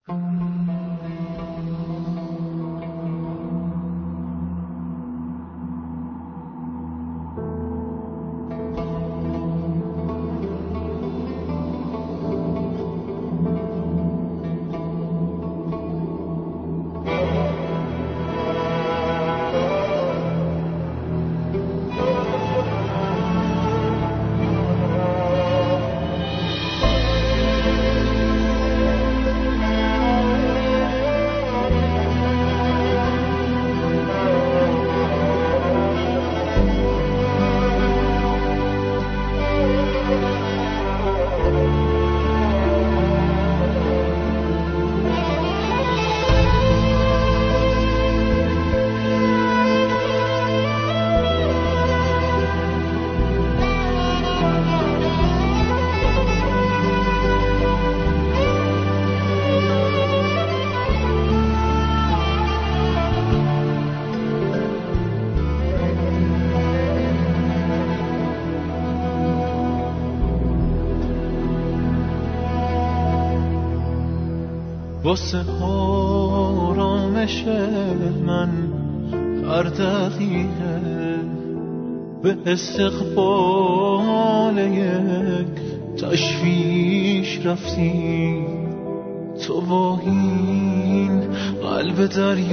واسه آرامش من هر دقیقه به استقبال یک تشویش رفتی. تو با این قلب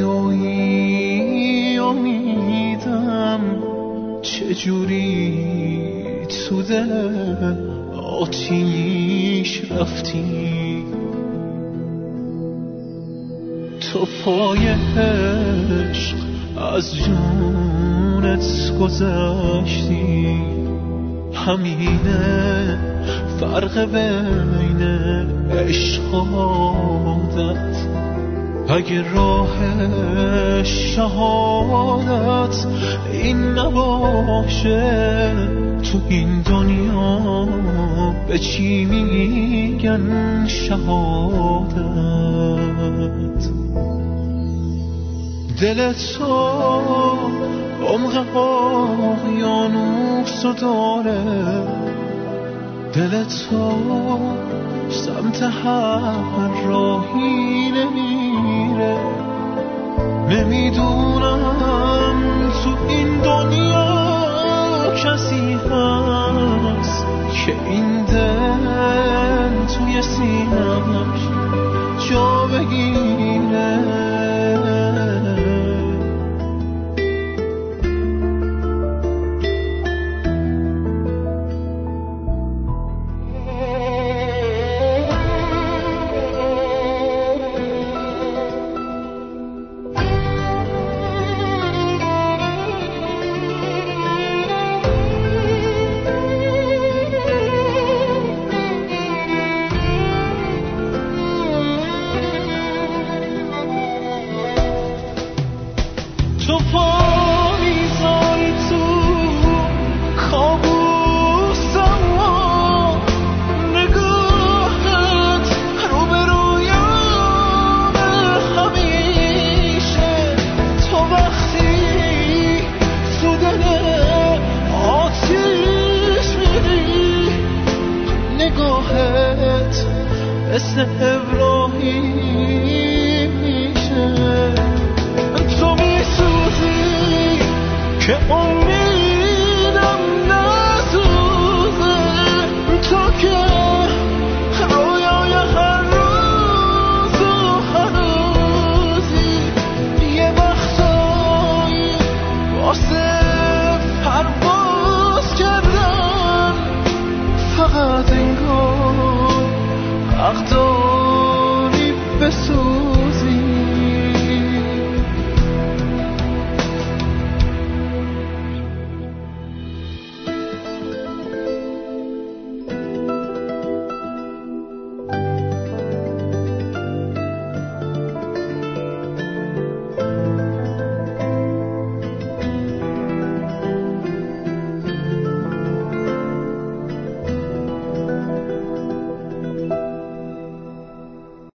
دریایی امیدم چجوری تو دل آتیش رفتی. تو پای عشق از جونت گذشتی. همینه فرق بین عشق و عادت. اگه راه شهادت این نباشه تو این دنیا به چی میگن شهادت؟ دل تو عمق اقیانوسو داره. دل تو سمت هر راهی نمیره. نمیدونم تو این دنیا کسی هست که این دل توی سینه‌اش جا بگیره. تو پا میذاری تو کابوسم و نگاهت رو به رویامه همیشه. تو وقتی تو دل آتیش میری نگاهت مثل ابراهیم میشه. که امیدم نسوزه تا که رویای هر روز و هر روزی یه وقتایی واسه پرواز کردن فقط انگار حق